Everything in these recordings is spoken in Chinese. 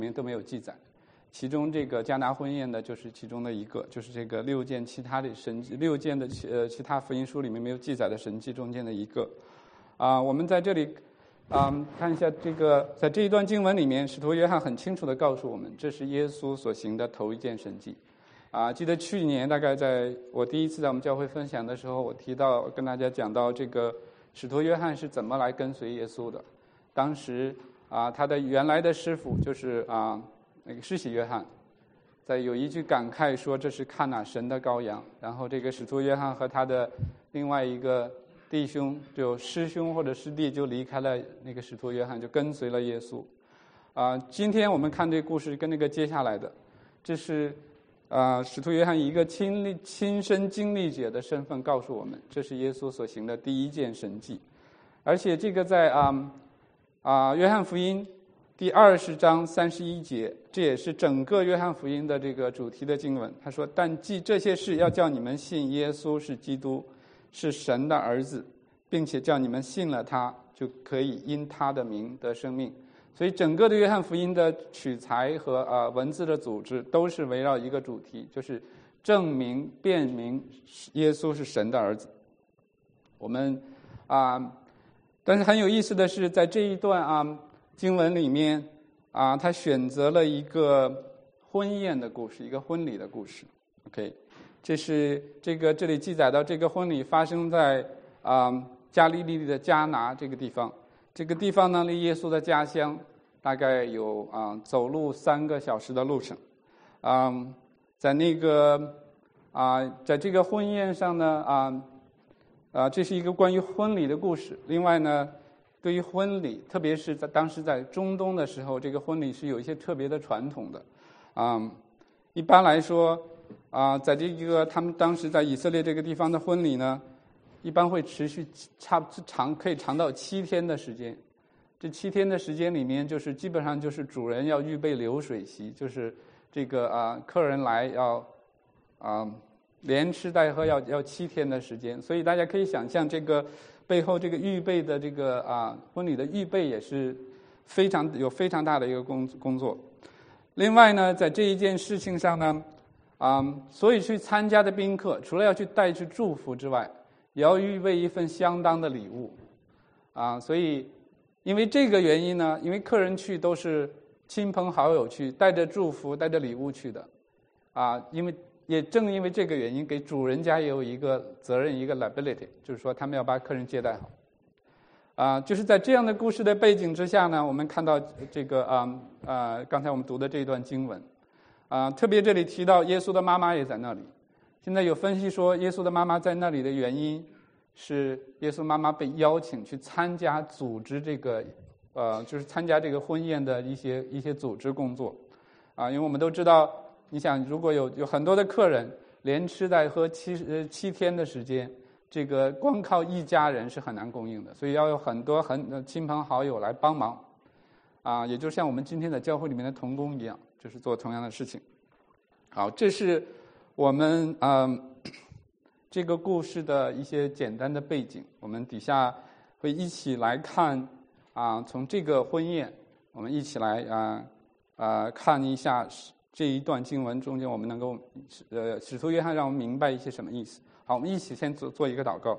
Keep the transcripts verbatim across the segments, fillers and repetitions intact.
面都没有记载。其中这个迦拿婚宴呢，就是其中的一个，就是这个六件其他的神迹，六件的呃其他福音书里面没有记载的神迹中间的一个。啊、呃，我们在这里啊、呃、看一下这个，在这一段经文里面，使徒约翰很清楚地告诉我们，这是耶稣所行的头一件神迹。啊、呃，记得去年大概在我第一次在我们教会分享的时候，我提到跟大家讲到这个使徒约翰是怎么来跟随耶稣的。当时啊、呃，他的原来的师傅就是啊。呃那个施洗约翰，在有一句感慨说这是看哪神的羔羊，然后这个使徒约翰和他的另外一个弟兄，就师兄或者师弟就离开了那个使徒约翰，就跟随了耶稣。啊、呃，今天我们看这个故事跟那个接下来的，这是啊、呃、使徒约翰以一个亲历亲身经历者的身份告诉我们，这是耶稣所行的第一件神迹，而且这个在啊啊、呃、约翰福音第二十章三十一节，这也是整个约翰福音的这个主题的经文。他说：“但记这些事，要叫你们信耶稣是基督，是神的儿子，并且叫你们信了他，就可以因他的名得生命。”所以，整个的约翰福音的取材和呃文字的组织都是围绕一个主题，就是证明、辨明耶稣是神的儿子。我们啊、呃，但是很有意思的是，在这一段啊。呃经文里面啊，他选择了一个婚宴的故事，一个婚礼的故事。OK， 这是这个这里记载到这个婚礼发生在啊加利利的迦拿这个地方。这个地方呢，离耶稣的家乡大概有啊走路三个小时的路程。啊，在那个啊，在这个婚宴上呢啊啊，这是一个关于婚礼的故事。另外呢，对于婚礼，特别是在当时在中东的时候，这个婚礼是有一些特别的传统的。啊、嗯，一般来说，啊、呃，在这个他们当时在以色列这个地方的婚礼呢，一般会持续差长可以长到七天的时间。这七天的时间里面，就是基本上就是主人要预备流水席，就是这个啊、呃、客人来要啊、呃、连吃带喝要要七天的时间，所以大家可以想象这个。背后这个预备的这个啊婚礼的预备也是非常有非常大的一个工工作。另外呢，在这一件事情上呢，啊，所以去参加的宾客除了要去带去祝福之外，也要预备一份相当的礼物，啊，所以因为这个原因呢，因为客人去都是亲朋好友去，带着祝福、带着礼物去的，啊，因为。也正因为这个原因，给主人家也有一个责任，一个 liability， 就是说他们要把客人接待好。啊、呃，就是在这样的故事的背景之下呢，我们看到这个啊啊、呃呃，刚才我们读的这一段经文，啊、呃，特别这里提到耶稣的妈妈也在那里。现在有分析说，耶稣的妈妈在那里的原因是耶稣妈妈被邀请去参加组织这个呃，就是参加这个婚宴的一些一些组织工作。啊、呃，因为我们都知道。你想，如果有有很多的客人连吃带喝七呃七天的时间，这个光靠一家人是很难供应的，所以要有很多很亲朋好友来帮忙，啊，也就像我们今天的教会里面的同工一样，就是做同样的事情。好，这是我们嗯、呃、这个故事的一些简单的背景。我们底下会一起来看啊，从这个婚宴，我们一起来啊啊、呃呃、看一下。这一段经文中间，我们能够，呃，使徒约翰让我们明白一些什么意思。好，我们一起先做做一个祷告。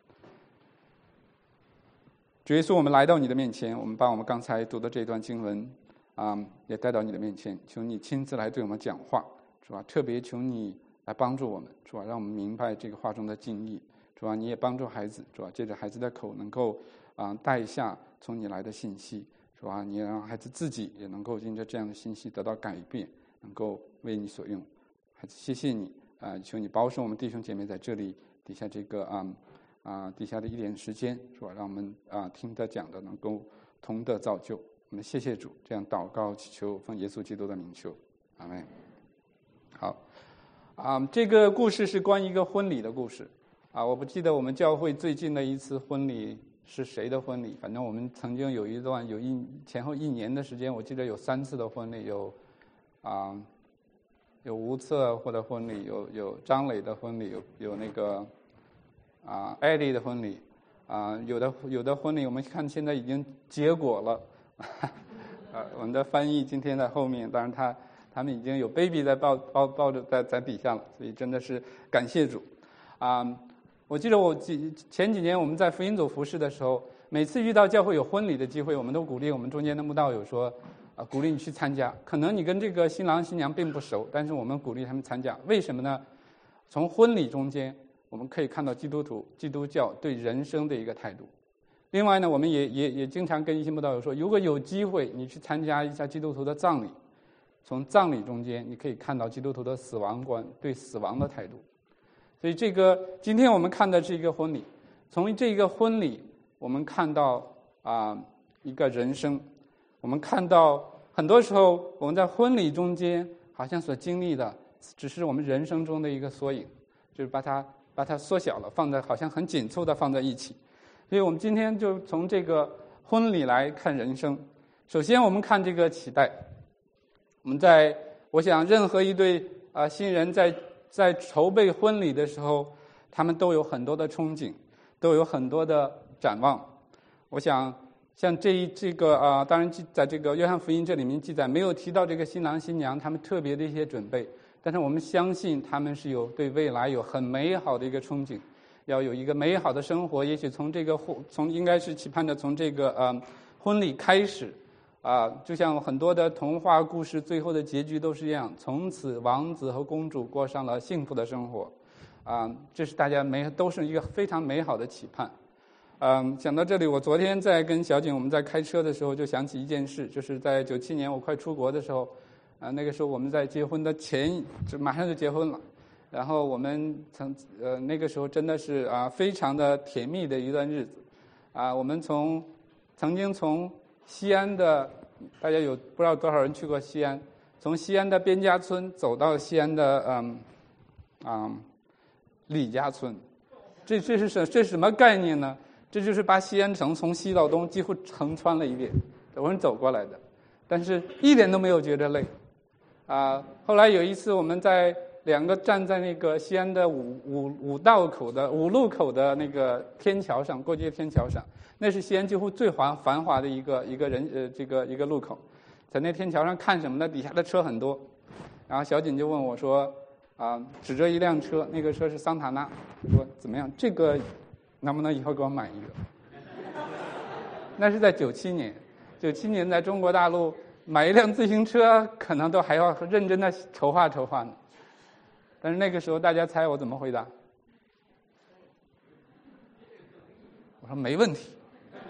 主耶稣，我们来到你的面前，我们把我们刚才读的这段经文，啊、嗯，也带到你的面前，求你亲自来对我们讲话，是吧？特别求你来帮助我们，是吧？让我们明白这个话中的敬意，是吧？你也帮助孩子，是吧？借着孩子的口，能够啊、呃、带下从你来的信息，是吧？你也让孩子自己也能够因着这样的信息得到改变。能够为你所用，还是谢谢你啊、呃！求你保守我们弟兄姐妹在这里底下这个啊啊、呃、底下的一点时间，是吧？让我们啊、呃、听得讲的能够同得造就。我们谢谢主，这样祷告祈求，奉耶稣基督的名求，阿们。好啊、呃，这个故事是关于一个婚礼的故事啊。我不记得我们教会最近的一次婚礼是谁的婚礼，反正我们曾经有一段有一前后一年的时间，我记得有三次的婚礼，有。啊，有吴策或者婚礼，有有张磊的婚礼，有有那个啊艾丽的婚礼，啊有的有的婚礼我们看现在已经结果了， 啊，我们的翻译今天在后面，当然他他们已经有 baby 在抱抱抱着在在底下了，所以真的是感谢主。啊，我记得我几前几年我们在福音组服侍的时候，每次遇到教会有婚礼的机会，我们都鼓励我们中间的慕道友说，啊，鼓励你去参加。可能你跟这个新郎新娘并不熟，但是我们鼓励他们参加。为什么呢？从婚礼中间，我们可以看到基督徒、基督教对人生的一个态度。另外呢，我们也也也经常跟一些慕道友说，如果有机会你去参加一下基督徒的葬礼，从葬礼中间你可以看到基督徒的死亡观，对死亡的态度。所以这个今天我们看的是一个婚礼，从这个婚礼我们看到啊、呃、一个人生，我们看到很多时候我们在婚礼中间好像所经历的只是我们人生中的一个缩影，就是把它把它缩小了，放在好像很紧凑的放在一起。所以我们今天就从这个婚礼来看人生。首先我们看这个期待，我们在我想任何一对啊、呃、新人在在筹备婚礼的时候，他们都有很多的憧憬，都有很多的展望。我想像这一这个啊、呃，当然在这个约翰福音这里面记载没有提到这个新郎新娘他们特别的一些准备，但是我们相信他们是有对未来有很美好的一个憧憬，要有一个美好的生活。也许从这个从应该是期盼着从这个呃婚礼开始啊、呃，就像很多的童话故事最后的结局都是这样，从此王子和公主过上了幸福的生活啊、呃，这是大家美都是一个非常美好的期盼。嗯，讲到这里，我昨天在跟小景我们在开车的时候就想起一件事，就是在九七年我快出国的时候，啊、呃，那个时候我们在结婚的前就马上就结婚了，然后我们曾呃那个时候真的是啊、呃、非常的甜蜜的一段日子，啊、呃，我们从曾经从西安的，大家有不知道多少人去过西安，从西安的边家村走到西安的嗯啊、嗯、李家村，这这是什这是什么概念呢？这就是把西安城从西到东几乎横穿了一遍，我们走过来的，但是一点都没有觉得累。啊、呃，后来有一次我们在两个站在那个西安的五五五道口的五路口的那个天桥上，过街天桥上，那是西安几乎最繁繁华的一个一个人呃这个一个路口，在那天桥上看什么呢？底下的车很多，然后小景就问我说啊、呃，指着一辆车，那个车是桑塔纳，说怎么样？这个能不能以后给我买一个？那是在九七年，九七年在中国大陆买一辆自行车，可能都还要认真的筹划筹划呢。但是那个时候大家猜我怎么回答？我说没问题，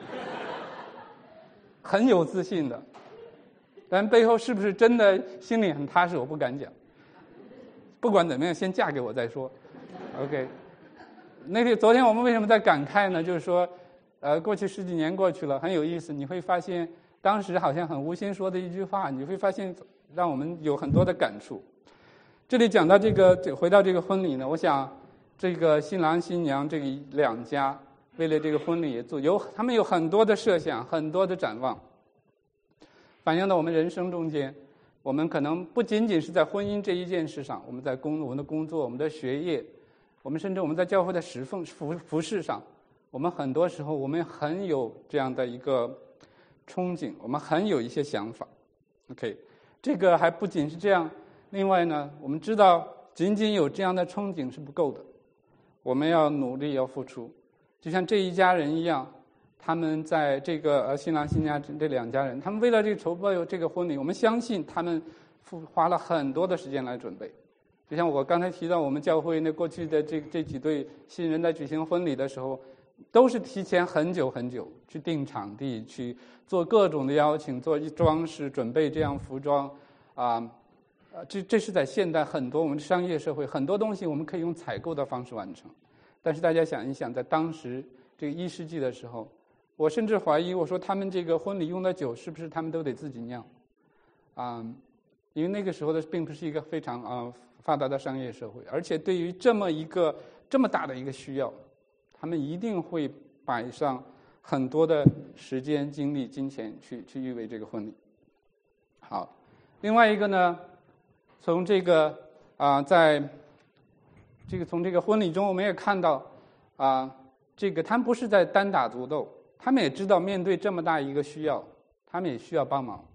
很有自信的。但背后是不是真的心里很踏实，我不敢讲。不管怎么样，先嫁给我再说。OK。那个昨天我们为什么在感慨呢？就是说，呃，过去十几年过去了，很有意思。你会发现，当时好像很无心说的一句话，你会发现让我们有很多的感触。这里讲到这个，回到这个婚礼呢，我想这个新郎新娘这个两家为了这个婚礼做有他们有很多的设想，很多的展望，反映到我们人生中间。我们可能不仅仅是在婚姻这一件事上，我们在工我们的工作、我们的学业。我们甚至我们在教会的侍奉服服饰上，我们很多时候我们很有这样的一个憧憬，我们很有一些想法。OK， 这个还不仅是这样，另外呢，我们知道仅仅有这样的憧憬是不够的，我们要努力要付出。就像这一家人一样，他们在这个呃新郎新娘这两家人，他们为了这个筹备这个婚礼，我们相信他们付花了很多的时间来准备。就像我刚才提到，我们教会那过去的这这几对新人在举行婚礼的时候，都是提前很久很久去定场地，去做各种的邀请，做装饰，准备这样服装，啊、呃，这这是在现代很多我们商业社会很多东西我们可以用采购的方式完成，但是大家想一想，在当时这个一世纪的时候，我甚至怀疑，我说他们这个婚礼用的酒是不是他们都得自己酿，啊、呃，因为那个时候的并不是一个非常啊。呃发达的商业社会，而且对于这么一个这么大的一个需要，他们一定会摆上很多的时间、精力、金钱去去预备这个婚礼。好，另外一个呢，从这个啊、呃，在这个从这个婚礼中，我们也看到啊、呃，这个他们不是在单打独斗，他们也知道面对这么大一个需要，他们也需要帮忙，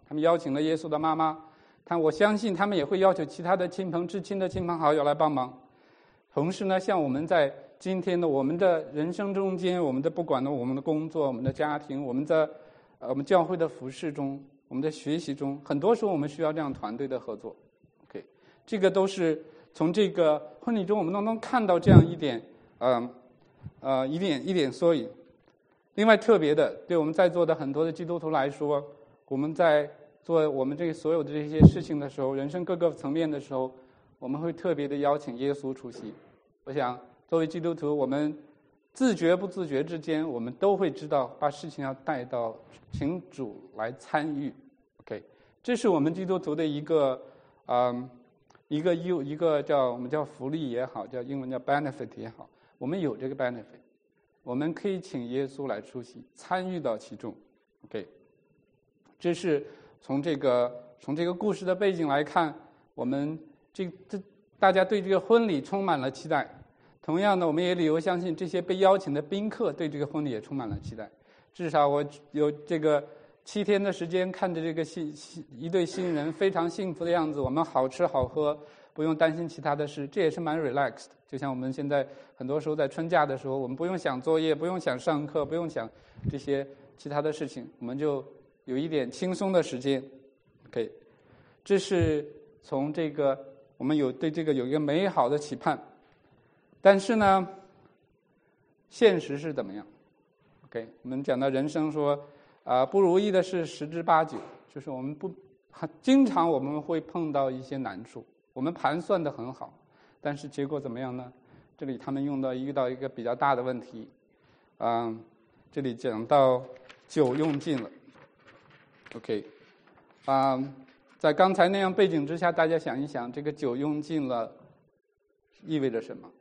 他们邀请了耶稣的妈妈，但我相信他们也会要求其他的亲朋至亲的亲朋好友来帮忙。同时呢，像我们在今天的我们的人生中间，我们的不管呢我们的工作、我们的家庭、我们在呃我们教会的服事中、我们的学习中，很多时候我们需要这样团队的合作。OK， 这个都是从这个婚礼中我们都能看到这样一点，呃呃一点一点缩影。另外特别的，对我们在座的很多的基督徒来说，我们在做我们这所有的这些事情的时候，人生各个层面的时候，我们会特别的邀请耶稣出席。我想作为基督徒，我们自觉不自觉之间，我们都会知道把事情要带到请主来参与。 OK， 这是我们基督徒的一个嗯一个优一个叫我们叫福利也好，叫英文叫 benefit 也好，我们有这个 benefit， 我们可以请耶稣来出席，参与到其中。 OK， 这是从这个从这个故事的背景来看，我们这这大家对这个婚礼充满了期待。同样的，我们也理由相信这些被邀请的宾客对这个婚礼也充满了期待。至少我有这个七天的时间，看着这个新一对新人非常幸福的样子，我们好吃好喝，不用担心其他的事，这也是蛮 relaxed。就像我们现在很多时候在春假的时候，我们不用想作业，不用想上课，不用想这些其他的事情，我们就有一点轻松的时间。OK， 这是从这个我们有对这个有一个美好的期盼。但是呢，现实是怎么样 ？OK， 我们讲到人生说，啊、呃，不如意的事十之八九，就是我们不经常我们会碰到一些难处，我们盘算的很好，但是结果怎么样呢？这里他们用到遇到一个比较大的问题，嗯、呃，这里讲到酒用尽了 ，OK， 啊、呃，在刚才那样背景之下，大家想一想，这个酒用尽了意味着什么？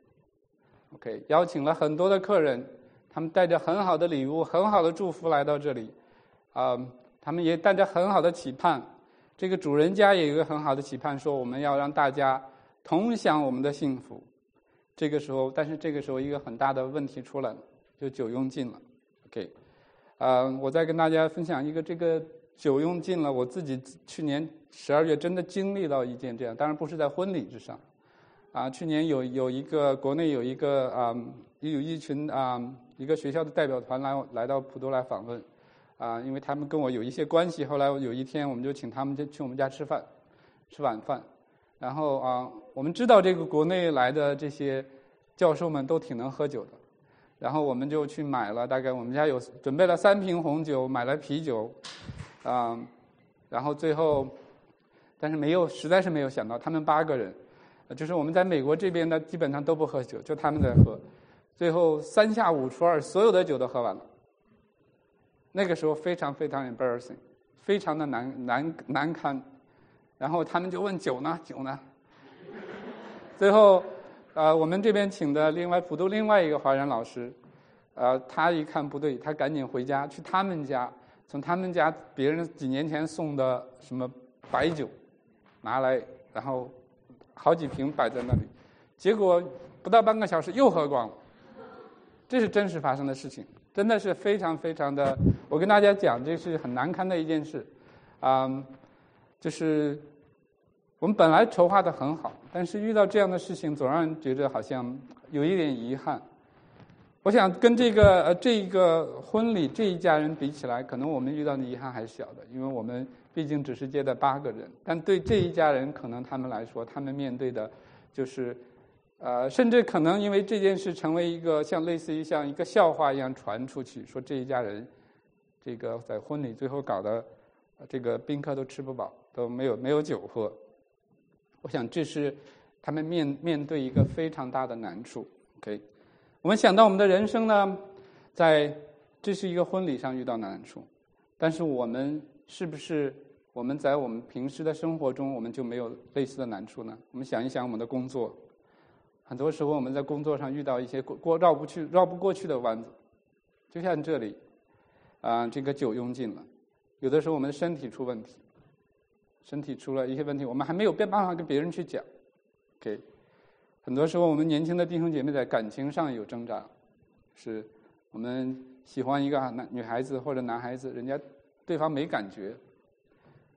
OK， 邀请了很多的客人，他们带着很好的礼物、很好的祝福来到这里，啊、呃，他们也带着很好的期盼。这个主人家也有一个很好的期盼，说我们要让大家同享我们的幸福。这个时候，但是这个时候一个很大的问题出来了，就酒用尽了。OK， 啊、呃，我再跟大家分享一个这个酒用尽了，我自己去年十二月真的经历到一件这样，当然不是在婚礼之上。啊，去年有有一个国内有一个啊、嗯，有一群啊、嗯、一个学校的代表团来来到普渡来访问，啊，因为他们跟我有一些关系，后来有一天我们就请他们就去我们家吃饭，吃晚饭，然后啊，我们知道这个国内来的这些教授们都挺能喝酒的，然后我们就去买了，大概我们家有准备了三瓶红酒，买了啤酒，啊，然后最后，但是没有，实在是没有想到他们八个人。就是我们在美国这边呢，基本上都不喝酒，就他们在喝。最后三下五除二，所有的酒都喝完了。那个时候非常非常 embarrassing， 非常的难难难堪。然后他们就问酒呢，酒呢？最后，呃，我们这边请的另外普渡另外一个华人老师，呃，他一看不对，他赶紧回家去他们家，从他们家别人几年前送的什么白酒拿来，然后。好几瓶摆在那里，结果不到半个小时又喝光了。这是真实发生的事情，真的是非常非常的。我跟大家讲，这是很难堪的一件事，啊、嗯，就是我们本来筹划的很好，但是遇到这样的事情，总让人觉得好像有一点遗憾。我想跟这个呃这一个婚礼这一家人比起来，可能我们遇到的遗憾还是小的，因为我们毕竟只是接待八个人，但对这一家人，可能他们来说，他们面对的就是，呃，甚至可能因为这件事成为一个像类似于像一个笑话一样传出去，说这一家人，这个在婚礼最后搞得，这个宾客都吃不饱，都没有没有酒喝。我想这是他们面面对一个非常大的难处。OK。我们想到我们的人生呢，在这是一个婚礼上遇到难处，但是我们是不是我们在我们平时的生活中，我们就没有类似的难处呢？我们想一想我们的工作，很多时候我们在工作上遇到一些过过绕不去、绕不过去的弯子，就像这里，啊、呃，这个酒用尽了，有的时候我们的身体出问题，身体出了一些问题，我们还没有办法跟别人去讲 ，OK。很多时候，我们年轻的弟兄姐妹在感情上有挣扎，是我们喜欢一个男女孩子或者男孩子，人家对方没感觉，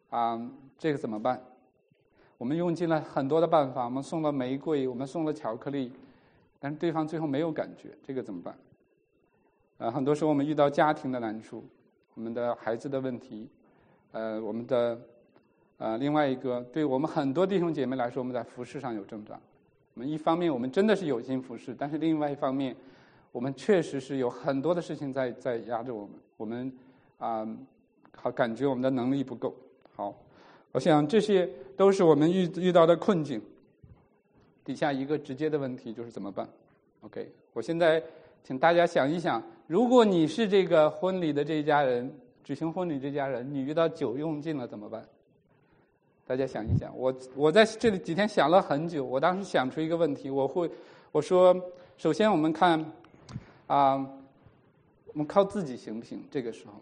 啊，这个怎么办？我们用尽了很多的办法，我们送了玫瑰，我们送了巧克力，但是对方最后没有感觉，这个怎么办？呃，很多时候我们遇到家庭的难处，我们的孩子的问题，呃，我们的呃另外一个，对我们很多弟兄姐妹来说，我们在服事上有挣扎。我们一方面我们真的是有心服事，但是另外一方面，我们确实是有很多的事情在在压着我们，我们啊，好、呃、感觉我们的能力不够。好，我想这些都是我们遇遇到的困境。底下一个直接的问题就是怎么办 ？OK， 我现在请大家想一想，如果你是这个婚礼的这一家人，举行婚礼这家人，你遇到酒用尽了怎么办？大家想一想，我我在这里几天想了很久，我当时想出一个问题，我会我说，首先我们看啊、呃，我们靠自己行不行？这个时候，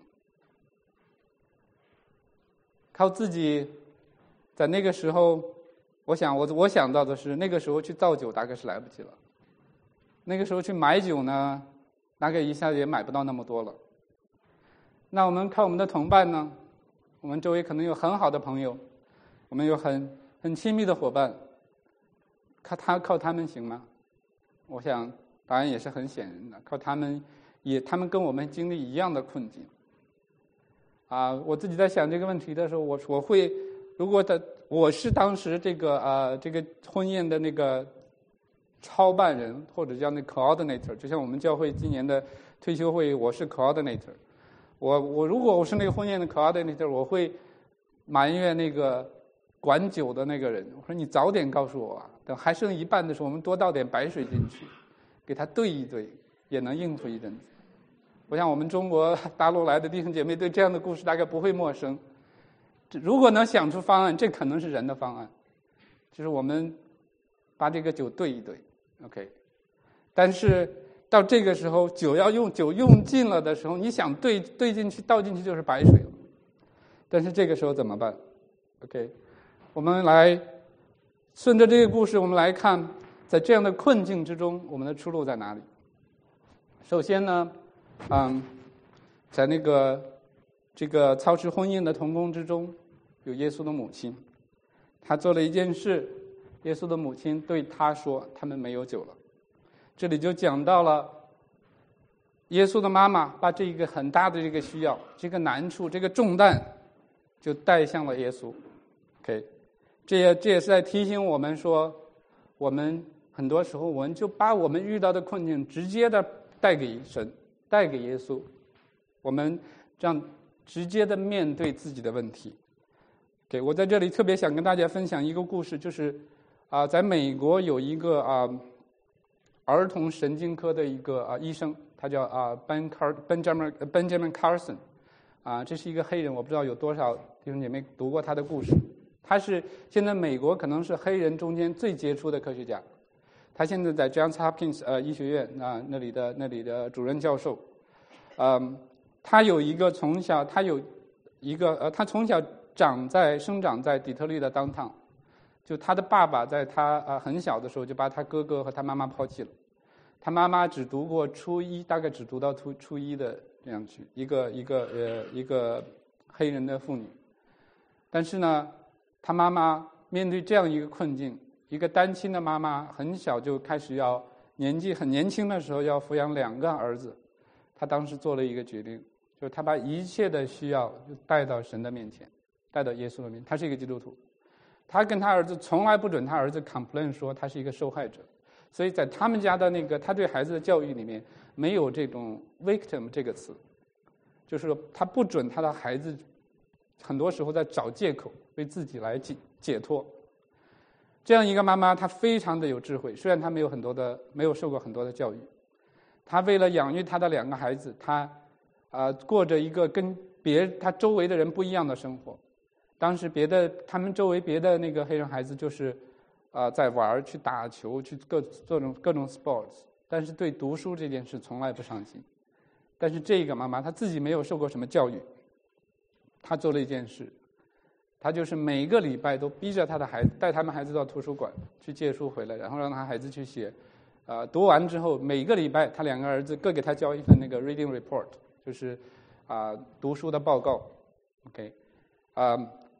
靠自己，在那个时候，我想我我想到的是，那个时候去造酒大概是来不及了。那个时候去买酒呢，大概一下子也买不到那么多了。那我们靠我们的同伴呢？我们周围可能有很好的朋友。我们有很很亲密的伙伴，靠他靠他们行吗？我想答案也是很显然的，靠他们也他们跟我们经历一样的困境。啊，我自己在想这个问题的时候，我我会如果的我是当时这个呃这个婚宴的那个操办人或者叫那 coordinator， 就像我们教会今年的退休会，我是 coordinator。我我如果我是那个婚宴的 coordinator， 我会埋怨那个管酒的那个人，我说你早点告诉我啊，等还剩一半的时候，我们多倒点白水进去，给他兑一兑，也能应付一阵子。我想我们中国大陆来的弟兄姐妹对这样的故事大概不会陌生。如果能想出方案，这可能是人的方案，就是我们把这个酒兑一兑 ，OK。但是到这个时候，酒要用酒用尽了的时候，你想兑兑进去倒进去就是白水了。但是这个时候怎么办 ？OK。我们来顺着这个故事，我们来看，在这样的困境之中，我们的出路在哪里？首先呢，嗯，在那个这个操持婚宴的同工之中，有耶稣的母亲，她做了一件事，耶稣的母亲对他说：“他们没有酒了。”这里就讲到了耶稣的妈妈把这一个很大的这个需要、这个难处、这个重担，就带向了耶稣。OK。这也这也是在提醒我们说，我们很多时候我们就把我们遇到的困境直接的带给神，带给耶稣，我们这样直接的面对自己的问题。给我在这里特别想跟大家分享一个故事，就是啊、呃，在美国有一个啊、呃、儿童神经科的一个啊、呃、医生，他叫啊、呃、Ben Car Benjamin Benjamin Carson， 啊、呃，这是一个黑人，我不知道有多少弟兄姐妹读过他的故事。他是现在美国可能是黑人中间最杰出的科学家，他现在在 Johns Hopkins 呃医学院啊、呃、那里的那里的主任教授，嗯，他有一个从小他有一个呃他从小长在生长在底特律的 downtown， 就他的爸爸在他啊、呃、很小的时候就把他哥哥和他妈妈抛弃了，他妈妈只读过初一，大概只读到初初一的这样去一个一个呃一个黑人的妇女，但是呢。他妈妈面对这样一个困境，一个单亲的妈妈很小就开始要年纪很年轻的时候要抚养两个儿子，他当时做了一个决定，就是他把一切的需要就带到神的面前，带到耶稣的面前。他是一个基督徒，他跟他儿子从来不准他儿子 complain 说他是一个受害者，所以在他们家的那个他对孩子的教育里面没有这种 victim 这个词，就是说他不准他的孩子很多时候在找借口为自己来解解脱。这样一个妈妈，她非常的有智慧，虽然她没有很多的没有受过很多的教育，她为了养育她的两个孩子，她啊、呃、过着一个跟别她周围的人不一样的生活。当时别的他们周围别的那个黑人孩子就是啊、呃、在玩去打球去各各种各种 sports， 但是对读书这件事从来不上心。但是这个妈妈她自己没有受过什么教育，她做了一件事，她就是每个礼拜都逼着她的孩子带他们孩子到图书馆去借书回来，然后让他孩子去写，啊、呃，读完之后每个礼拜他两个儿子各给他交一份那个 reading report， 就是啊、呃、读书的报告 ，OK， 啊、呃，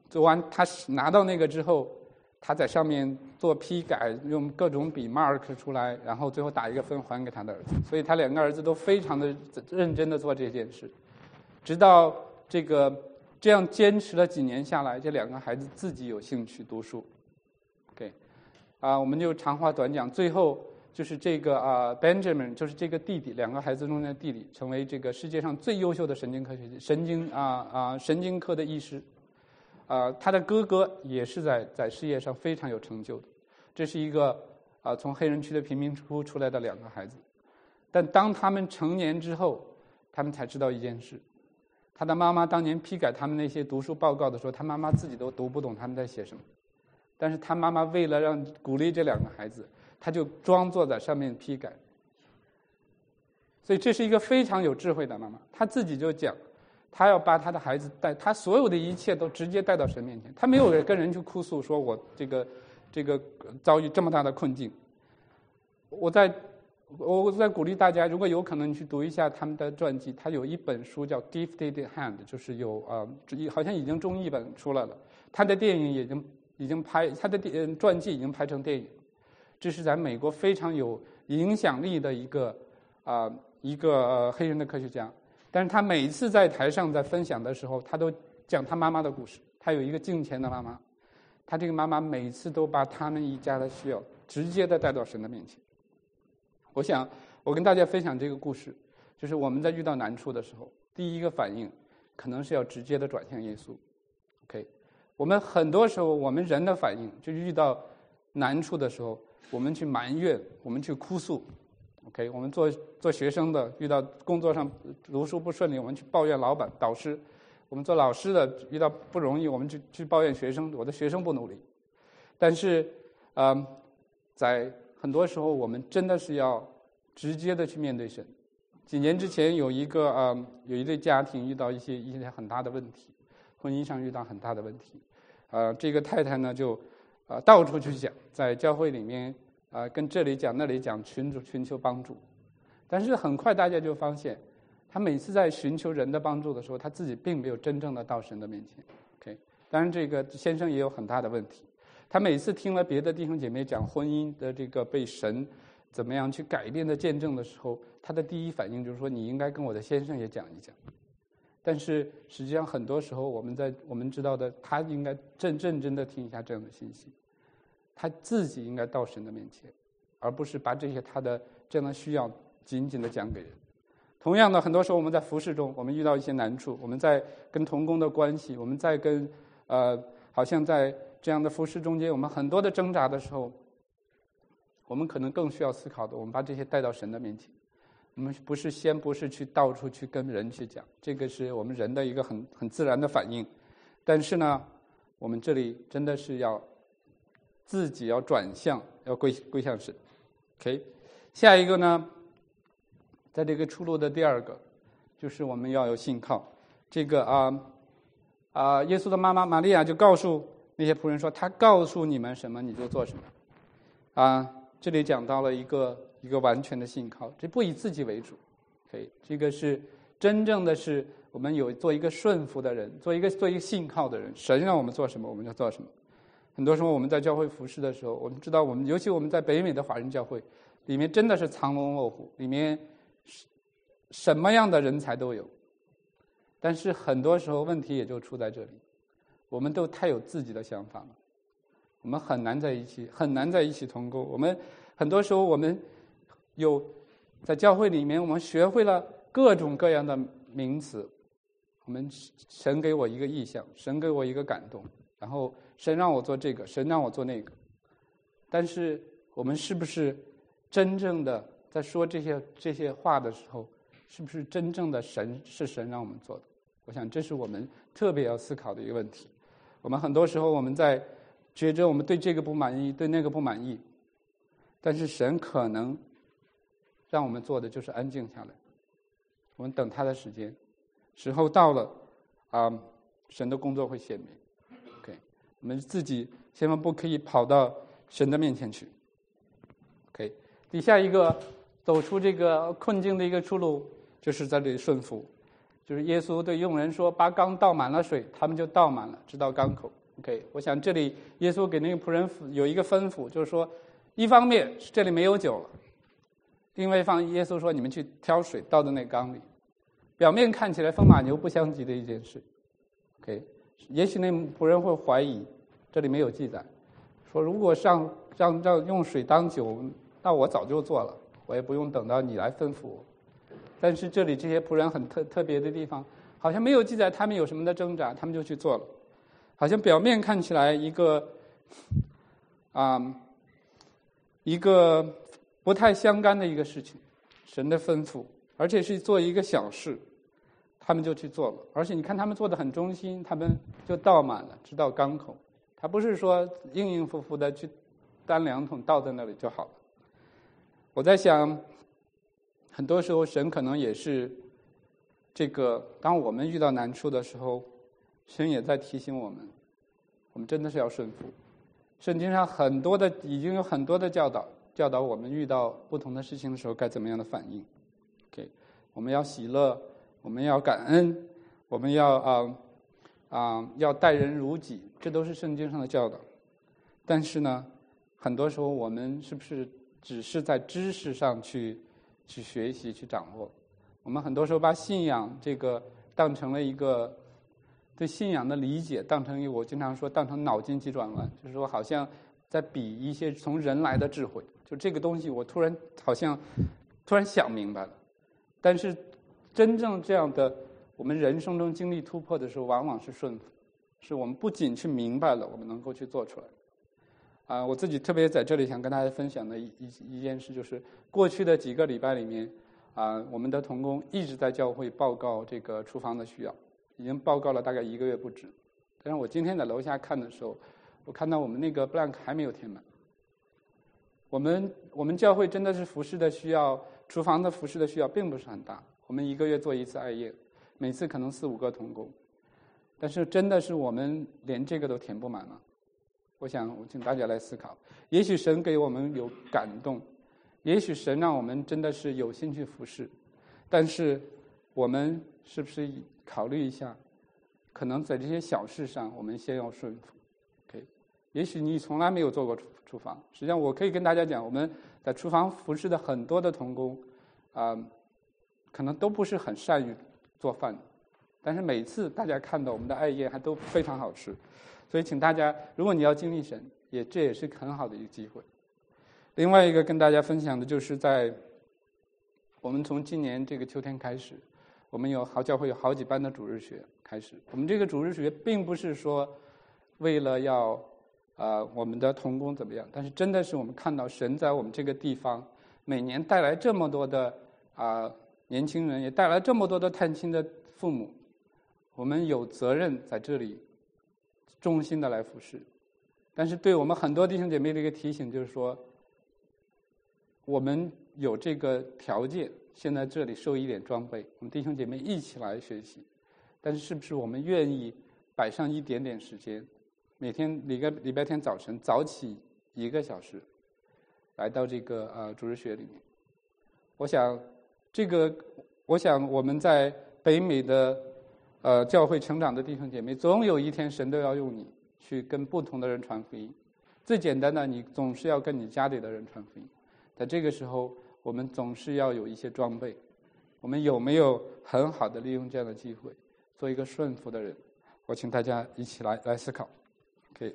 做完他拿到那个之后，他在上面做批改，用各种笔 mark 出来，然后最后打一个分还给他的儿子。所以他两个儿子都非常的认真的做这件事，直到这个这样坚持了几年下来，这两个孩子自己有兴趣读书。OK， 啊，我们就长话短讲，最后就是这个啊 Benjamin， 就是这个弟弟，两个孩子中间的弟弟，成为这个世界上最优秀的神经科学家，神经啊啊神经科的医师。啊，他的哥哥也是在在事业上非常有成就的。这是一个啊从黑人区的贫民窟出来的两个孩子，但当他们成年之后，他们才知道一件事：他的妈妈当年批改他们那些读书报告的时候，他妈妈自己都读不懂他们在写什么。但是他妈妈为了让鼓励这两个孩子，他就装作在上面批改。所以这是一个非常有智慧的妈妈，她自己就讲。他要把他的孩子带，他所有的一切都直接带到神面前。他没有跟人去哭诉，说我这个这个遭遇这么大的困境。我在我在鼓励大家，如果有可能，你去读一下他们的传记。他有一本书叫《Gifted Hand》，就是有啊、呃，好像已经中译本出来了。他的电影已经已经拍，他的电传记已经拍成电影。这是在美国非常有影响力的一个啊、呃、一个、呃、黑人的科学家。但是他每一次在台上在分享的时候，他都讲他妈妈的故事。他有一个敬虔的妈妈，他这个妈妈每次都把他们一家的需要直接的带到神的面前。我想我跟大家分享这个故事，就是我们在遇到难处的时候，第一个反应可能是要直接的转向耶稣。OK， 我们很多时候我们人的反应就是遇到难处的时候，我们去埋怨，我们去哭诉。OK， 我们做做学生的，遇到工作上读书不顺利，我们去抱怨老板、导师；我们做老师的，遇到不容易，我们去去抱怨学生，我的学生不努力。但是，呃，在很多时候，我们真的是要直接的去面对神。几年之前，有一个呃，有一对家庭遇到一些一些很大的问题，婚姻上遇到很大的问题。呃，这个太太呢，就呃到处去讲，在教会里面。啊、呃，跟这里讲那里讲，寻求寻求帮助，但是很快大家就发现，他每次在寻求人的帮助的时候，他自己并没有真正的到神的面前。OK， 当然这个先生也有很大的问题，他每次听了别的弟兄姐妹讲婚姻的这个被神怎么样去改变的见证的时候，他的第一反应就是说，你应该跟我的先生也讲一讲。但是实际上很多时候我们在我们知道的，他应该认认真的听一下这样的信息。他自己应该到神的面前，而不是把这些他的这样的需要紧紧的讲给人。同样的，很多时候我们在服事中，我们遇到一些难处，我们在跟同工的关系，我们在跟呃，好像在这样的服事中间，我们很多的挣扎的时候，我们可能更需要思考的，我们把这些带到神的面前。我们不是先不是去到处去跟人去讲，这个是我们人的一个很很自然的反应。但是呢，我们这里真的是要。自己要转向，要归归向神。OK， 下一个呢，在这个出路的第二个，就是我们要有信靠。这个啊啊，耶稣的妈妈玛利亚就告诉那些仆人说：“他告诉你们什么，你就做什么。”啊，这里讲到了一个一个完全的信靠，这不以自己为主。OK， 这个是真正的是我们有做一个顺服的人，做一个做一个信靠的人。神让我们做什么，我们就做什么。很多时候我们在教会服事的时候，我们知道我们尤其我们在北美的华人教会里面真的是藏龙卧虎，里面什么样的人才都有。但是很多时候问题也就出在这里，我们都太有自己的想法了，我们很难在一起很难在一起同工。我们很多时候我们有在教会里面，我们学会了各种各样的名词，我们神给我一个意象，神给我一个感动，然后神让我做这个，神让我做那个。但是我们是不是真正的在说这些这些话的时候，是不是真正的神是神让我们做的？我想这是我们特别要思考的一个问题。我们很多时候我们在觉着我们对这个不满意，对那个不满意，但是神可能让我们做的就是安静下来，我们等他的时间，时候到了啊，神的工作会显明。我们自己千万不可以跑到神的面前去。OK， 底下一个走出这个困境的一个出路，就是在这里顺服。 就是耶稣对佣人说：“把缸倒满了水，他们就倒满了，直到缸口。” OK， 我想这里耶稣给那个仆人有一个吩咐，就是说，一方面这里没有酒了，另外一方耶稣说你们去挑水倒到那缸里。表面看起来风马牛不相及的一件事 ，OK， 也许那仆人会怀疑，这里没有记载，说如果上让让用水当酒，那我早就做了，我也不用等到你来吩咐我。但是这里这些仆人很特特别的地方，好像没有记载他们有什么的挣扎，他们就去做了，好像表面看起来一个啊、嗯、一个不太相干的一个事情，神的吩咐，而且是做一个小事。他们就去做了，而且你看他们做的很忠心，他们就倒满了，直到缸口。他不是说应应付付的去担两桶倒在那里就好了。我在想，很多时候神可能也是这个，当我们遇到难处的时候，神也在提醒我们，我们真的是要顺服。圣经上很多的已经有很多的教导，教导我们遇到不同的事情的时候该怎么样的反应。OK， 我们要喜乐。我们要感恩，我们要啊啊、呃呃、要待人如己，这都是圣经上的教导。但是呢，很多时候我们是不是只是在知识上去去学习、去掌握？我们很多时候把信仰这个当成了一个对信仰的理解，当成一我经常说当成脑筋急转弯，就是说好像在比一些从人来的智慧，就这个东西我突然好像突然想明白了，但是。真正这样的，我们人生中经历突破的时候，往往是顺服，是我们不仅去明白了，我们能够去做出来。啊、呃，我自己特别在这里想跟大家分享的一一一件事，就是过去的几个礼拜里面，啊、呃，我们的同工一直在教会报告这个厨房的需要，已经报告了大概一个月不止。但是我今天在楼下看的时候，我看到我们那个 blank 还没有填满。我们我们教会真的是服侍的需要，厨房的服侍的需要并不是很大。我们一个月做一次爱宴，每次可能四五个同工，但是真的是我们连这个都填不满了。我想我请大家来思考，也许神给我们有感动，也许神让我们真的是有心去服侍，但是我们是不是考虑一下，可能在这些小事上我们先要顺服。 OK， 也许你从来没有做过厨房，实际上我可以跟大家讲，我们在厨房服侍的很多的同工啊、呃可能都不是很善于做饭，但是每次大家看到我们的爱宴还都非常好吃，所以请大家，如果你要经历神，也这也是很好的一个机会。另外一个跟大家分享的就是在我们从今年这个秋天开始，我们有好教会有好几班的主日学开始。我们这个主日学并不是说为了要呃我们的同工怎么样，但是真的是我们看到神在我们这个地方每年带来这么多的啊。呃年轻人也带来这么多的探亲的父母，我们有责任在这里衷心的来服侍。但是对我们很多弟兄姐妹的一个提醒就是说，我们有这个条件，现在这里受一点装备，我们弟兄姐妹一起来学习。但是是不是我们愿意摆上一点点时间，每天礼拜礼拜天早晨早起一个小时，来到这个呃主日学里面？我想。这个，我想我们在北美的呃教会成长的弟兄姐妹，总有一天神都要用你去跟不同的人传福音。最简单的，你总是要跟你家里的人传福音。在这个时候，我们总是要有一些装备。我们有没有很好的利用这样的机会，做一个顺服的人？我请大家一起来来思考。OK，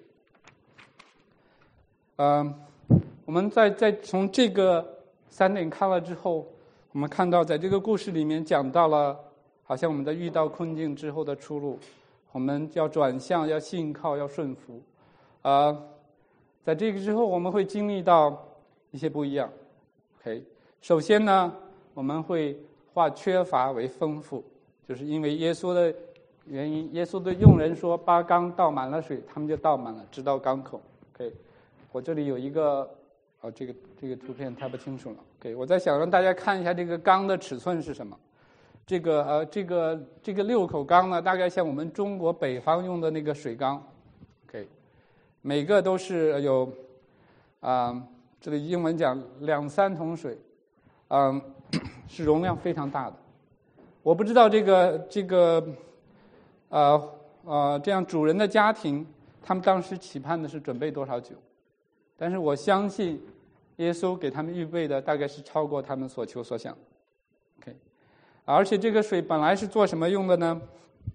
嗯、呃，我们在在从这个三点看了之后。我们看到在这个故事里面讲到了，好像我们在遇到困境之后的出路，我们要转向，要信靠，要顺服。啊、呃，在这个之后我们会经历到一些不一样。OK， 首先呢，我们会化缺乏为丰富，就是因为耶稣的原因，耶稣对佣人说：“把缸倒满了水，他们就倒满了，直到缸口。” OK， 我这里有一个。哦，这个这个图片太不清楚了。OK， 我在想让大家看一下这个缸的尺寸是什么。这个呃，这个这个六口缸呢，大概像我们中国北方用的那个水缸。OK， 每个都是有啊、呃，这里英文讲两三桶水，嗯、呃，是容量非常大的。 我不知道这个这个呃呃这样主人的家庭，他们当时期盼的是准备多少酒，但是我相信耶稣给他们预备的大概是超过他们所求所想。OK， 而且这个水本来是做什么用的呢？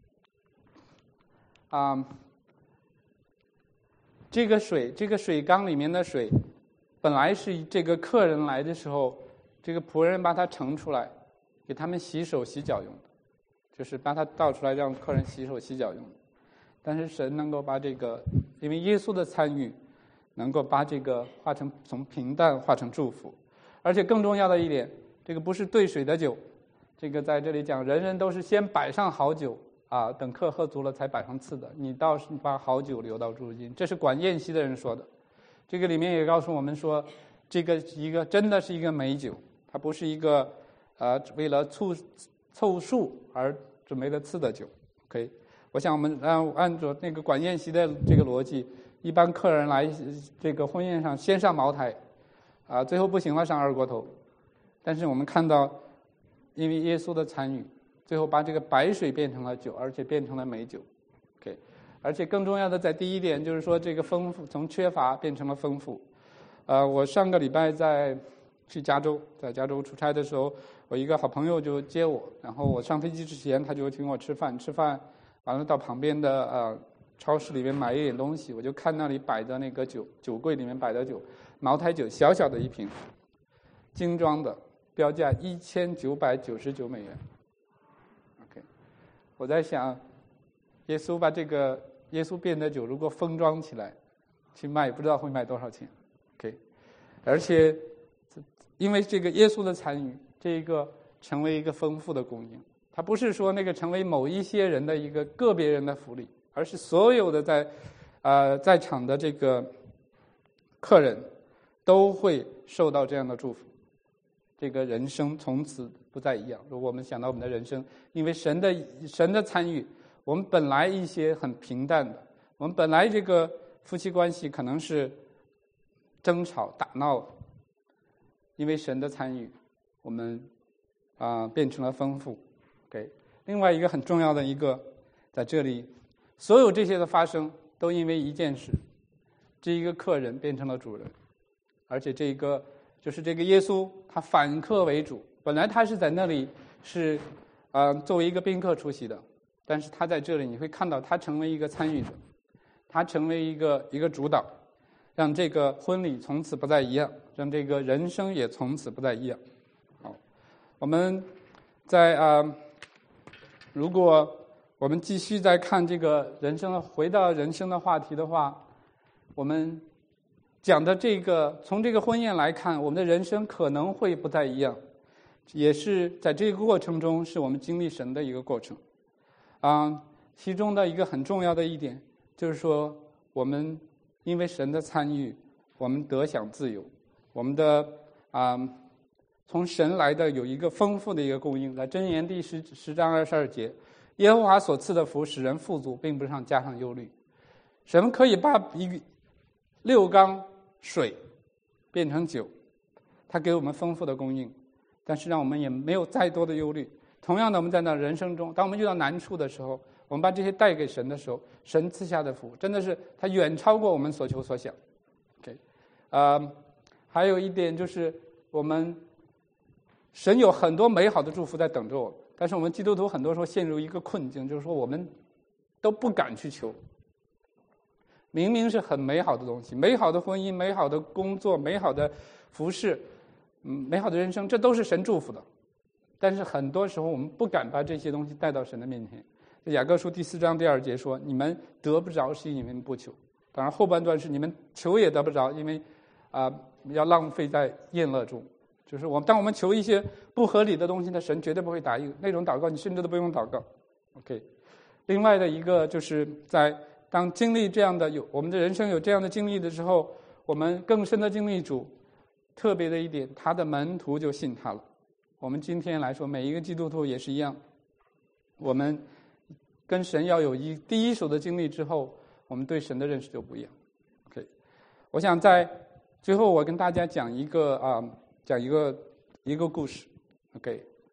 啊，这个水，这个水缸里面的水，本来是这个客人来的时候，这个仆人把它盛出来，给他们洗手洗脚用的，就是把它倒出来让客人洗手洗脚用的。但是神能够把这个，因为耶稣的参与，能够把这个化成从平淡化成祝福。而且更重要的一点，这个不是兑水的酒，这个在这里讲，人人都是先摆上好酒啊，等客喝足了才摆上次的。你倒是把好酒留到如今，这是管宴席的人说的。这个里面也告诉我们说，这个一个真的是一个美酒，它不是一个呃为了凑凑数而准备的次的酒。OK， 我想我们按按照那个管宴席的这个逻辑，一般客人来这个婚宴上先上茅台，啊，最后不行了上二锅头。但是我们看到，因为耶稣的参与，最后把这个白水变成了酒，而且变成了美酒。OK， 而且更重要的在第一点就是说，这个丰富从缺乏变成了丰富。呃，我上个礼拜在去加州，在加州出差的时候，我一个好朋友就接我，然后我上飞机之前，他就请我吃饭，吃饭完了到旁边的呃超市里面买一点东西，我就看那里摆的那个酒酒柜里面摆的酒，茅台酒小小的一瓶，精装的，标价一千九百九十九美元。OK， 我在想，耶稣把这个耶稣变的酒如果封装起来去卖，不知道会卖多少钱。OK， 而且因为这个耶稣的参与，这个成为一个丰富的供应，它不是说那个成为某一些人的一个个别人的福利，而是所有的在呃在场的这个客人都会受到这样的祝福。这个人生从此不再一样。如果我们想到我们的人生，因为神的神的参与，我们本来一些很平淡的，我们本来这个夫妻关系可能是争吵打闹，因为神的参与，我们啊、呃、变成了丰富。OK， 另外一个很重要的一个，在这里，所有这些的发生都因为一件事，这一个客人变成了主人，而且这一个就是这个耶稣，他反客为主。本来他是在那里是呃作为一个宾客出席的，但是他在这里你会看到他成为一个参与者，他成为一个一个主导，让这个婚礼从此不再一样，让这个人生也从此不再一样。好，我们在啊、呃，如果我们继续再看这个人生的，回到人生的话题的话，我们讲的这个从这个婚宴来看，我们的人生可能会不太一样，也是在这个过程中是我们经历神的一个过程。啊、呃，其中的一个很重要的一点就是说，我们因为神的参与，我们得享自由，我们的啊、呃、从神来的有一个丰富的一个供应。在箴言第十十章二十二节，耶和华所赐的福使人富足，并不上加上忧虑。神可以把一六缸水变成酒，他给我们丰富的供应，但是让我们也没有再多的忧虑。同样的，我们在那人生中，当我们遇到难处的时候，我们把这些带给神的时候，神赐下的福真的是他远超过我们所求所想。OK， 呃，还有一点就是我们神有很多美好的祝福在等着我，但是我们基督徒很多时候陷入一个困境，就是说我们都不敢去求。明明是很美好的东西，美好的婚姻，美好的工作，美好的服饰，嗯，美好的人生，这都是神祝福的。但是很多时候我们不敢把这些东西带到神的面前。雅各书第四章第二节说，你们得不着是因为不求。当然后半段是你们求也得不着，因为啊、呃、要浪费在宴乐中。就是我们当我们求一些不合理的东西，那神绝对不会答应。那种祷告你甚至都不用祷告。OK， 另外的一个就是在当经历这样的有我们的人生有这样的经历的时候，我们更深的经历主。特别的一点，他的门徒就信他了。我们今天来说，每一个基督徒也是一样，我们跟神要有一第一手的经历之后，我们对神的认识就不一样。OK， 我想在最后我跟大家讲一个啊、呃，讲一个一个故事。OK，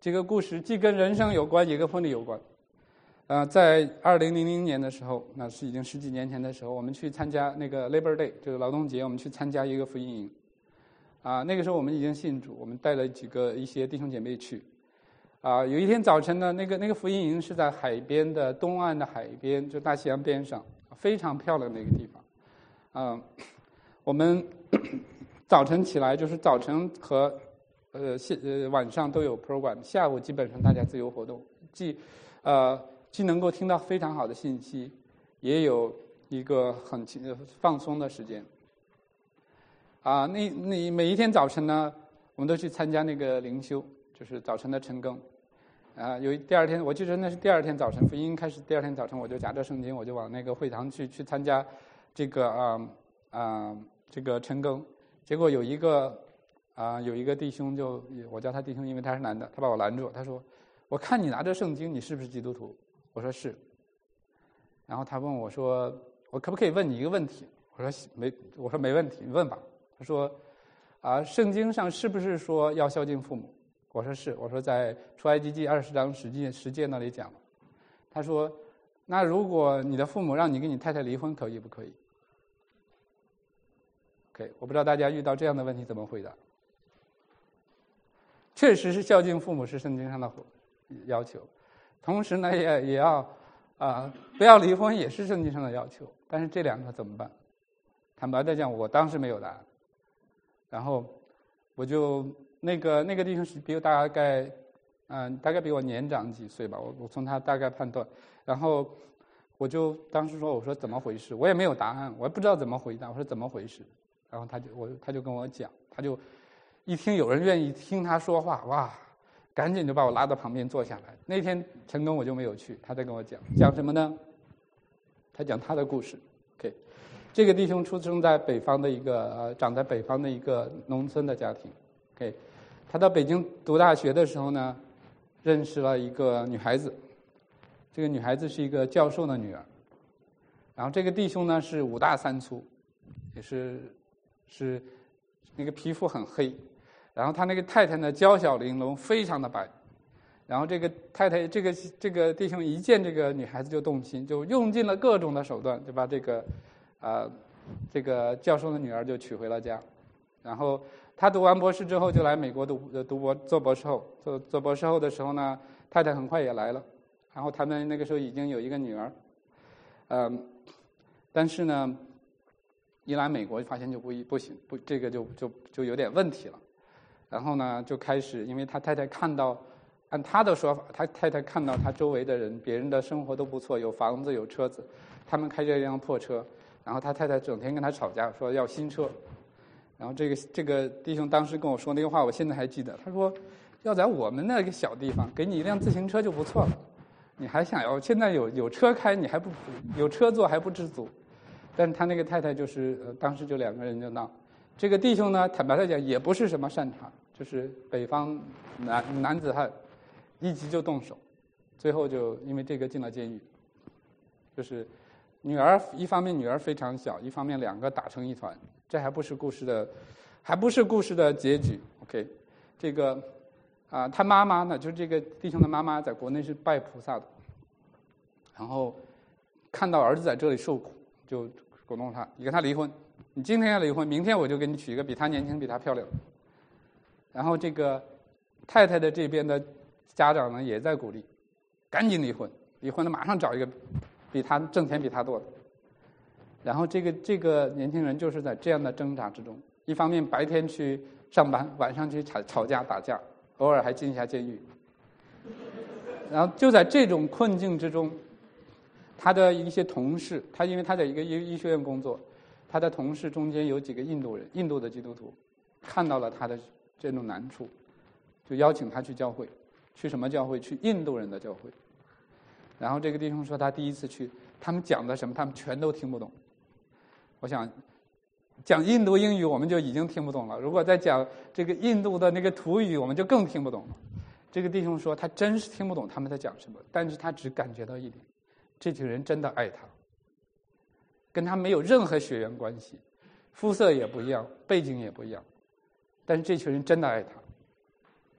这个故事既跟人生有关，也跟婚礼有关。呃，在二零零零年的时候，那是已经十几年前的时候，我们去参加那个 Labor Day， 这个劳动节，我们去参加一个福音营。啊，那个时候我们已经信主，我们带了几个一些弟兄姐妹去。啊，有一天早晨呢，那个那个福音营是在海边的东岸的海边，就大西洋边上，非常漂亮的一个地方。啊，我们早晨起来就是早晨和呃呃晚上都有 program， 下午基本上大家自由活动，既呃既能够听到非常好的信息，也有一个很放松的时间。啊，那那每一天早晨呢，我们都去参加那个灵修，就是早晨的晨更。啊，有第二天，我记得那是第二天早晨，福音开始第二天早晨，我就夹着圣经，我就往那个会堂去去参加这个啊啊这个晨更。结果有一个啊有一个弟兄就，我叫他弟兄，因为他是男的，他把我拦住，他说：“我看你拿着圣经，你是不是基督徒？”我说是。然后他问我说：“我可不可以问你一个问题？”我说没，我说没问题，你问吧。他说：“啊，圣经上是不是说要孝敬父母？”我说是。我说在出埃及记二十章十诫十诫那里讲。他说：“那如果你的父母让你跟你太太离婚，可以不可以 ？”OK， 我不知道大家遇到这样的问题怎么回答。确实是孝敬父母是圣经上的要求，同时呢也也要啊、呃、不要离婚也是圣经上的要求。但是这两个怎么办？坦白的讲，我当时没有答案。然后我就那个那个弟兄是比我大概嗯、呃、大概比我年长几岁吧，我我从他大概判断。然后我就当时说，我说怎么回事？我也没有答案，我也不知道怎么回答。我说怎么回事？然后他就我他就跟我讲，他就一听有人愿意听他说话，哇，赶紧就把我拉到旁边坐下来。那天晨更我就没有去，他在跟我讲讲什么呢？他讲他的故事。OK， 这个弟兄出生在北方的一个呃长在北方的一个农村的家庭。OK， 他到北京读大学的时候呢，认识了一个女孩子。这个女孩子是一个教授的女儿。然后这个弟兄呢是五大三粗，也是是那个皮肤很黑。然后他那个太太呢娇小玲珑，非常的白。然后这个太太这个这个弟兄一见这个女孩子就动心，就用尽了各种的手段，就把这个啊、呃、这个教授的女儿就娶回了家。然后他读完博士之后就来美国读读博做博士后，做做博士后的时候呢，太太很快也来了。然后他们那个时候已经有一个女儿，嗯，但是呢，一来美国发现就不不行，不这个就就就有点问题了。然后呢，就开始，因为他太太看到，按他的说法，他太太看到他周围的人，别人的生活都不错，有房子有车子，他们开着一辆破车，然后他太太整天跟他吵架，说要新车。然后这个这个弟兄当时跟我说那个话，我现在还记得。他说，要在我们那个小地方给你一辆自行车就不错了，你还想要现在有有车开，你还不有车坐还不知足。但是他那个太太就是、呃、当时就两个人就闹。这个弟兄呢，坦白来讲也不是什么善茬，就是北方男男子汉，一急就动手，最后就因为这个进了监狱。就是女儿一方面女儿非常小，一方面两个打成一团，这还不是故事的，还不是故事的结局。OK， 这个啊、呃，他妈妈呢，就是这个弟兄的妈妈，在国内是拜菩萨的，然后看到儿子在这里受苦，就鼓动他，你跟他离婚。你今天要离婚，明天我就给你娶一个比他年轻、比他漂亮。然后这个太太的这边的家长呢，也在鼓励，赶紧离婚，离婚了马上找一个比他挣钱比他多的。然后这个这个年轻人就是在这样的挣扎之中，一方面白天去上班，晚上去吵吵架打架，偶尔还进一下监狱。然后就在这种困境之中，他的一些同事，他因为他在一个医医学院工作。他的同事中间有几个印度人，印度的基督徒，看到了他的这种难处，就邀请他去教会。去什么教会？去印度人的教会。然后这个弟兄说他第一次去，他们讲的什么他们全都听不懂。我想讲印度英语我们就已经听不懂了，如果再讲这个印度的那个土语我们就更听不懂了。这个弟兄说他真是听不懂他们在讲什么，但是他只感觉到一点，这群人真的爱他，跟他没有任何血缘关系，肤色也不一样，背景也不一样，但是这群人真的爱他。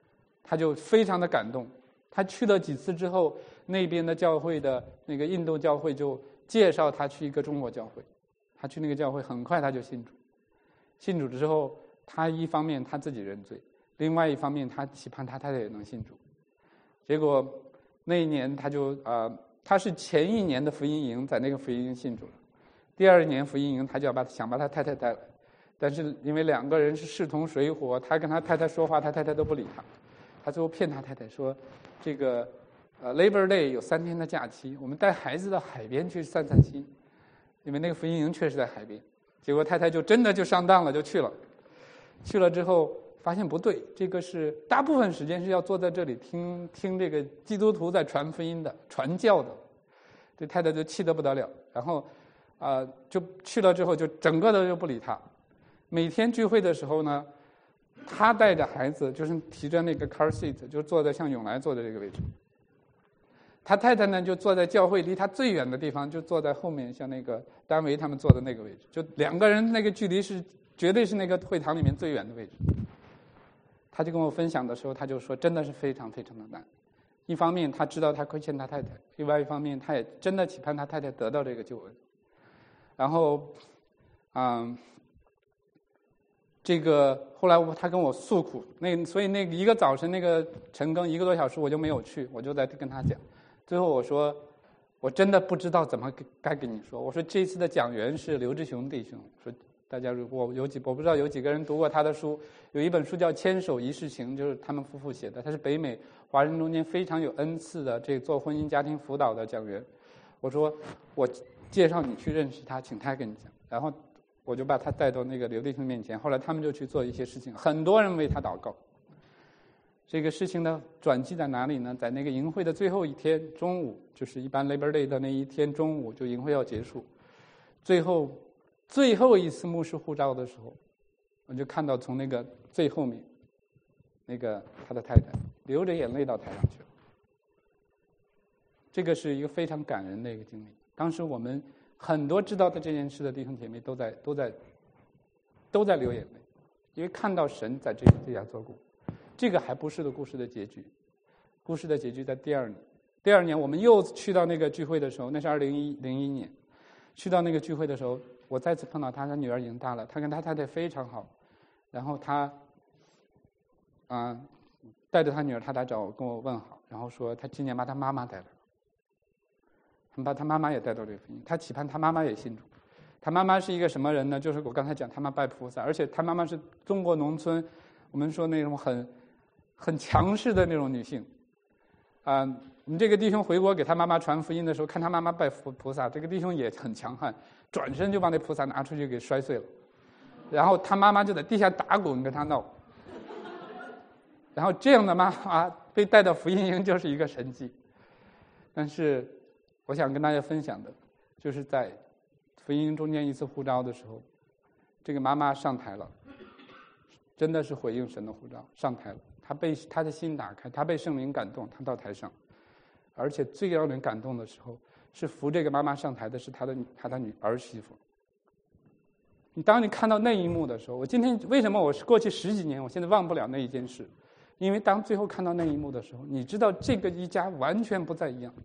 他就非常的感动。他去了几次之后，那边的教会的那个印度教会就介绍他去一个中国教会，他去那个教会很快他就信主。信主之后，他一方面他自己认罪，另外一方面他期盼他太太也能信主。结果那一年他就啊、呃，他是前一年的福音营在那个福音营信主了，第二年福音营他就要把想把他太太带来，但是因为两个人是势同水火，他跟他太太说话，他太太都不理他，他最后骗他太太说，这个呃 Labor Day 有三天的假期，我们带孩子到海边去散散心，因为那个福音营确实在海边。结果太太就真的就上当了，就去了。去了之后发现不对，这个是大部分时间是要坐在这里听听这个基督徒在传福音的、传教的。这太太就气得不得了，然后啊、呃、就去了之后就整个的就不理他。每天聚会的时候呢，他带着孩子，就是提着那个 car seat， 就坐在像永来坐的这个位置。他太太呢就坐在教会离他最远的地方，就坐在后面，像那个单维他们坐的那个位置，就两个人那个距离是绝对是那个会堂里面最远的位置。他就跟我分享的时候，他就说真的是非常非常的难。一方面他知道他亏欠他太太，另外一方面他也真的期盼他太太得到这个救恩。然后，嗯，这个后来他跟我诉苦，那所以那个一个早晨那个晨更一个多小时我就没有去，我就在跟他讲。最后我说，我真的不知道怎么该跟你说。我说这次的讲员是刘志雄弟兄，说大家如果有几我不知道有几个人读过他的书，有一本书叫《牵手一世情》，就是他们夫妇写的，他是北美华人中间非常有恩赐的这做婚姻家庭辅导的讲员。我说我介绍你去认识他，请他跟你讲。然后我就把他带到那个刘弟兄面前，后来他们就去做一些事情，很多人为他祷告。这个事情的转机在哪里呢？在那个营会的最后一天中午，就是一般 Labor Day 的那一天中午，就营会要结束，最后最后一次牧师呼召的时候，我就看到从那个最后面，那个他的太太流着眼泪到台上去了。这个是一个非常感人的一个经历。当时我们很多知道的这件事的弟兄姐妹都在都在都在流眼泪，因为看到神在这这样做过。这个还不是的故事的结局，故事的结局在第二年。第二年我们又去到那个聚会的时候，那是二零零一年，去到那个聚会的时候，我再次碰到他，他女儿已经大了，他跟他太太非常好，然后他啊、呃、带着他女儿，他来找我跟我问好，然后说他今年把他妈妈带来了，他们把他妈妈也带到这个福音，他期盼他妈妈也信主。他妈妈是一个什么人呢？就是我刚才讲，他妈拜菩萨，而且他妈妈是中国农村，我们说那种很很强势的那种女性，啊、呃，我们这个弟兄回国给他妈妈传福音的时候，看他妈妈拜菩菩萨，这个弟兄也很强悍，转身就把那菩萨拿出去给摔碎了，然后他妈妈就在地下打滚跟他闹，然后这样的妈妈被带到福音营就是一个神迹。但是我想跟大家分享的，就是在福音营中间一次呼召的时候，这个妈妈上台了。真的是回应神的呼召，上台了。他被他的心打开，他被圣灵感动，他到台上。而且最让人感动的时候，是扶这个妈妈上台的是他的他的女儿媳妇。你当你看到那一幕的时候，我今天为什么我是过去十几年，我现在忘不了那一件事？因为当最后看到那一幕的时候，你知道这个一家完全不再一样。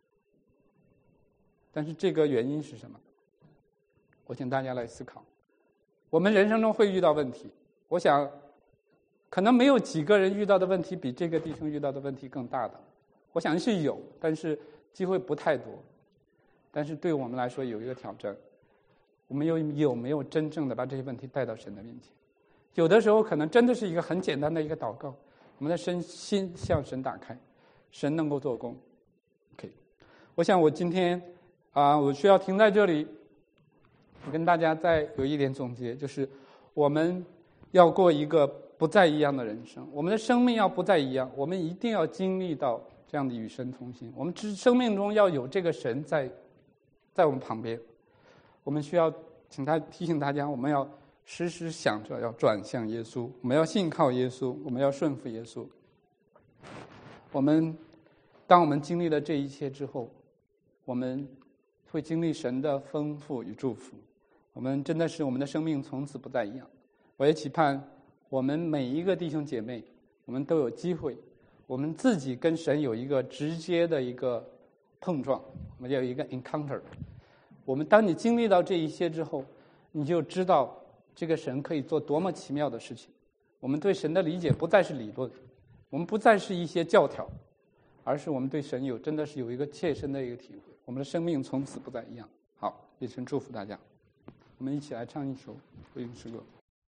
但是这个原因是什么？我请大家来思考。我们人生中会遇到问题。我想，可能没有几个人遇到的问题比这个弟兄遇到的问题更大的。我想是有，但是机会不太多。但是对我们来说有一个挑战，我们有有没有真正的把这些问题带到神的面前？有的时候可能真的是一个很简单的一个祷告，我们的身心向神打开，神能够做工。OK， 我想我今天啊、呃，我需要停在这里，我跟大家再有一点总结，就是我们要过一个不再一样的人生，我们的生命要不再一样，我们一定要经历到这样的与神同行。我们生命中要有这个神在，在我们旁边。我们需要请他提醒大家，我们要时时想着要转向耶稣，我们要信靠耶稣，我们要顺服耶稣。我们当我们经历了这一切之后，我们会经历神的丰富与祝福。我们真的是我们的生命从此不再一样。我也期盼我们每一个弟兄姐妹，我们都有机会我们自己跟神有一个直接的一个碰撞，我们要有一个 encounter。我们当你经历到这一些之后，你就知道这个神可以做多么奇妙的事情。我们对神的理解不再是理论，我们不再是一些教条，而是我们对神有真的是有一个切身的一个体会，我们的生命从此不再一样。好，也请祝福大家。我们一起来唱一首回应诗歌。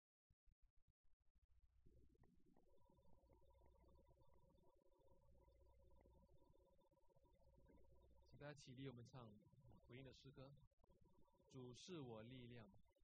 请大家起立，我们唱回应的诗歌。主是我力量。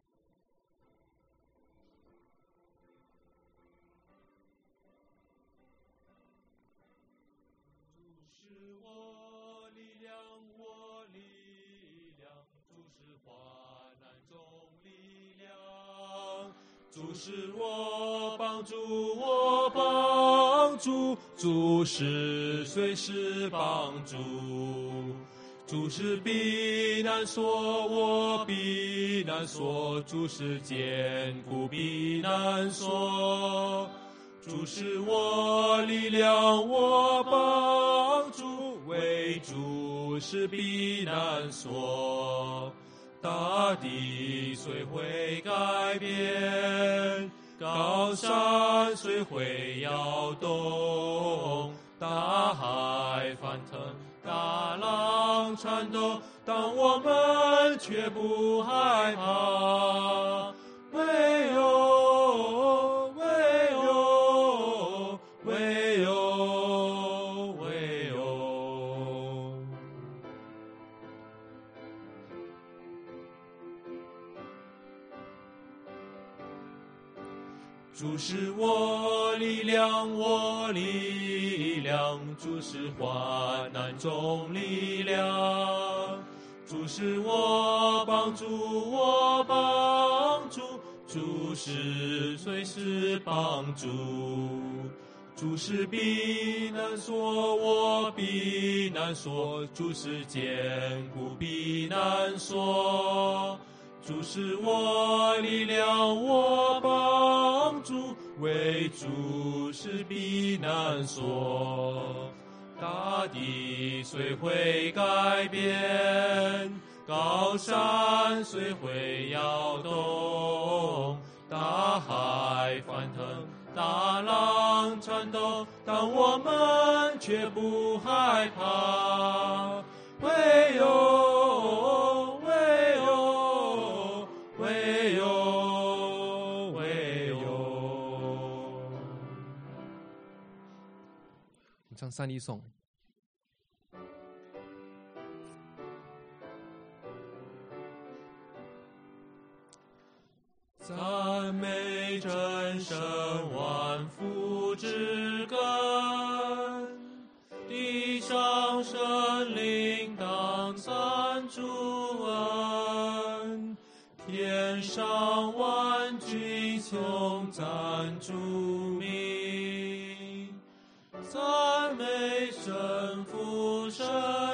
主是我力量，我力量，主是患难中力量。主是我帮助，我帮助，主是随时帮助。主是避难所，我避难所，主是坚固避难所。主是我力量，我帮助，为主是避难所。大地虽会改变，高山虽会摇动，大海翻腾，大浪颤抖，但我们却不害怕。唯有，唯有，唯有，唯有。主是我力量，我力量，主是患难中力量。主是我帮助，我帮助，主是随时帮助。主是避难所，我避难所，主是坚固避难所。主是我力量，我帮助，为主是避难所。大地虽会改变，高山虽会摇动，大海翻腾，大浪颤抖，但我们却不害怕。唯有，唯有，唯有，唯有。我们唱三一颂。赞美真神万福之根，地上神灵当赞主恩，天上万军颂赞主名。赞美神父神